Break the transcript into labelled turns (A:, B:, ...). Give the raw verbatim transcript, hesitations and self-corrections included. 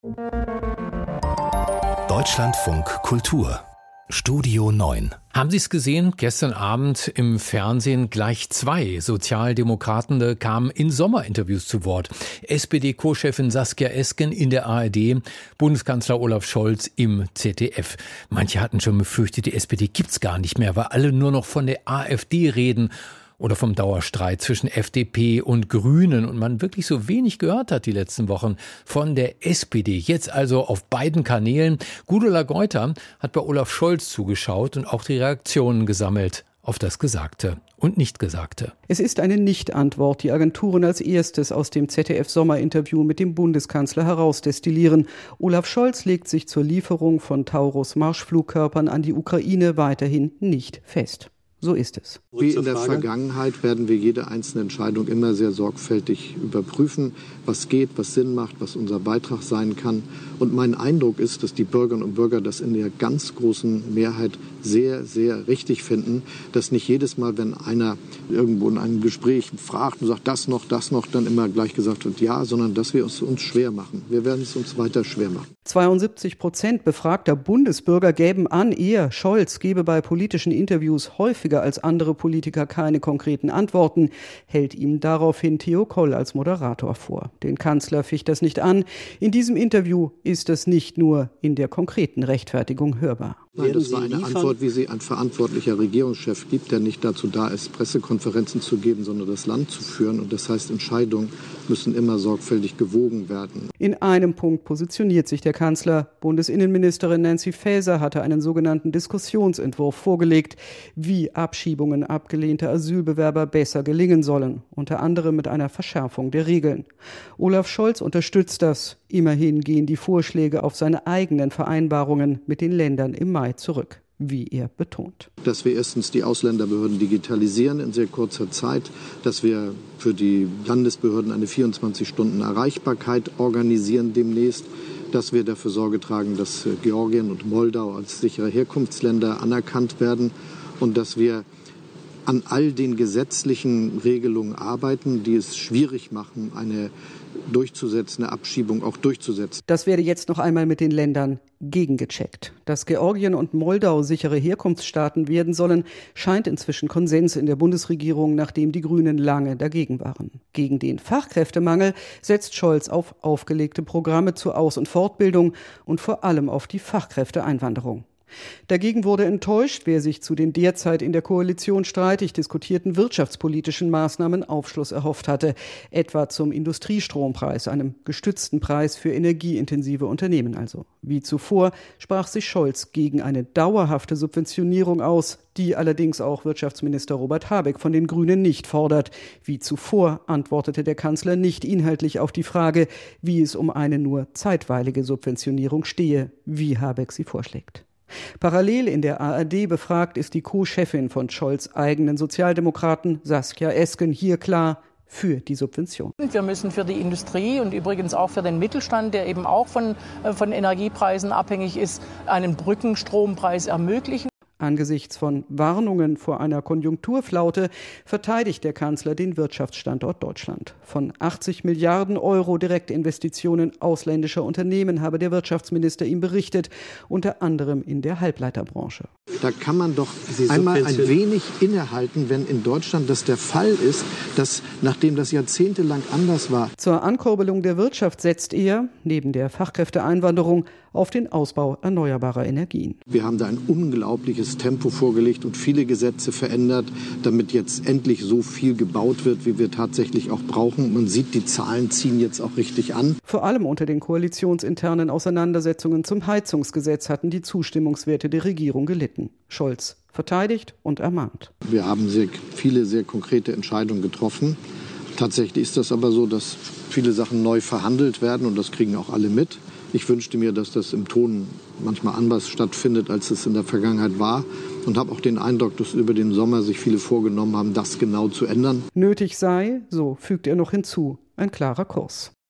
A: Deutschlandfunk Kultur Studio neun.
B: Haben Sie es gesehen? Gestern Abend im Fernsehen gleich zwei Sozialdemokraten kamen in Sommerinterviews zu Wort. S P D-Co-Chefin Saskia Esken in der A R D, Bundeskanzler Olaf Scholz im Z D F. Manche hatten schon befürchtet, die S P D gibt's gar nicht mehr, weil alle nur noch von der AfD reden. Oder vom Dauerstreit zwischen F D P und Grünen und man wirklich so wenig gehört hat die letzten Wochen von der S P D. Jetzt also auf beiden Kanälen. Gudula Geuter hat bei Olaf Scholz zugeschaut und auch die Reaktionen gesammelt auf das Gesagte und Nicht-Gesagte.
C: Es ist eine Nicht-Antwort, die Agenturen als erstes aus dem Z D F-Sommerinterview mit dem Bundeskanzler herausdestillieren. Olaf Scholz legt sich zur Lieferung von Taurus-Marschflugkörpern an die Ukraine weiterhin nicht fest. So ist es.
D: Wie in der Vergangenheit werden wir jede einzelne Entscheidung immer sehr sorgfältig überprüfen, was geht, was Sinn macht, was unser Beitrag sein kann. Und mein Eindruck ist, dass die Bürgerinnen und Bürger das in der ganz großen Mehrheit sehr, sehr richtig finden, dass nicht jedes Mal, wenn einer irgendwo in einem Gespräch fragt und sagt, das noch, das noch, dann immer gleich gesagt wird, ja, sondern dass wir es uns schwer machen. Wir werden es uns weiter schwer machen.
C: zweiundsiebzig Prozent befragter Bundesbürger gäben an, er, Scholz, gebe bei politischen Interviews häufiger als andere Politiker keine konkreten Antworten, hält ihm daraufhin Theo Koll als Moderator vor. Den Kanzler ficht das nicht an. In diesem Interview ist es nicht nur in der konkreten Rechtfertigung hörbar.
D: Nein, das war eine Antwort, wie sie ein verantwortlicher Regierungschef gibt, der nicht dazu da ist, Pressekonferenzen zu geben, sondern das Land zu führen. Und das heißt, Entscheidungen müssen immer sorgfältig gewogen werden.
C: In einem Punkt positioniert sich der Kanzler. Bundesinnenministerin Nancy Faeser hatte einen sogenannten Diskussionsentwurf vorgelegt, wie Abschiebungen abgelehnter Asylbewerber besser gelingen sollen, unter anderem mit einer Verschärfung der Regeln. Olaf Scholz unterstützt das. Immerhin gehen die Vorschläge auf seine eigenen Vereinbarungen mit den Ländern im Mai zurück, wie er betont.
D: Dass wir erstens die Ausländerbehörden digitalisieren in sehr kurzer Zeit, dass wir für die Landesbehörden eine vierundzwanzig Stunden Erreichbarkeit organisieren demnächst, dass wir dafür Sorge tragen, dass Georgien und Moldau als sichere Herkunftsländer anerkannt werden und dass wir an all den gesetzlichen Regelungen arbeiten, die es schwierig machen, eine durchzusetzende Abschiebung auch durchzusetzen.
C: Das werde jetzt noch einmal mit den Ländern gegengecheckt. Dass Georgien und Moldau sichere Herkunftsstaaten werden sollen, scheint inzwischen Konsens in der Bundesregierung, nachdem die Grünen lange dagegen waren. Gegen den Fachkräftemangel setzt Scholz auf aufgelegte Programme zur Aus- und Fortbildung und vor allem auf die Fachkräfteeinwanderung. Dagegen wurde enttäuscht, wer sich zu den derzeit in der Koalition streitig diskutierten wirtschaftspolitischen Maßnahmen Aufschluss erhofft hatte, etwa zum Industriestrompreis, einem gestützten Preis für energieintensive Unternehmen also. Wie zuvor sprach sich Scholz gegen eine dauerhafte Subventionierung aus, die allerdings auch Wirtschaftsminister Robert Habeck von den Grünen nicht fordert. Wie zuvor antwortete der Kanzler nicht inhaltlich auf die Frage, wie es um eine nur zeitweilige Subventionierung stehe, wie Habeck sie vorschlägt. Parallel in der A R D befragt ist die Co-Chefin von Scholz' eigenen Sozialdemokraten, Saskia Esken, hier klar für die Subvention.
E: Wir müssen für die Industrie und übrigens auch für den Mittelstand, der eben auch von, von Energiepreisen abhängig ist, einen Brückenstrompreis ermöglichen.
C: Angesichts von Warnungen vor einer Konjunkturflaute verteidigt der Kanzler den Wirtschaftsstandort Deutschland. Von achtzig Milliarden Euro Direktinvestitionen ausländischer Unternehmen habe der Wirtschaftsminister ihm berichtet, unter anderem in der Halbleiterbranche.
D: Da kann man doch einmal ein wenig innehalten, wenn in Deutschland das der Fall ist, dass nachdem das jahrzehntelang anders war.
C: Zur Ankurbelung der Wirtschaft setzt er, neben der Fachkräfteeinwanderung, auf den Ausbau erneuerbarer Energien.
D: Wir haben da ein unglaubliches Tempo vorgelegt und viele Gesetze verändert, damit jetzt endlich so viel gebaut wird, wie wir tatsächlich auch brauchen. Man sieht, die Zahlen ziehen jetzt auch richtig an.
C: Vor allem unter den koalitionsinternen Auseinandersetzungen zum Heizungsgesetz hatten die Zustimmungswerte der Regierung gelitten. Scholz verteidigt und ermahnt.
D: Wir haben sehr viele, sehr konkrete Entscheidungen getroffen. Tatsächlich ist das aber so, dass viele Sachen neu verhandelt werden und das kriegen auch alle mit. Ich wünschte mir, dass das im Ton manchmal anders stattfindet, als es in der Vergangenheit war. Und habe auch den Eindruck, dass über den Sommer sich viele vorgenommen haben, das genau zu ändern.
C: Nötig sei, so fügt er noch hinzu, ein klarer Kurs.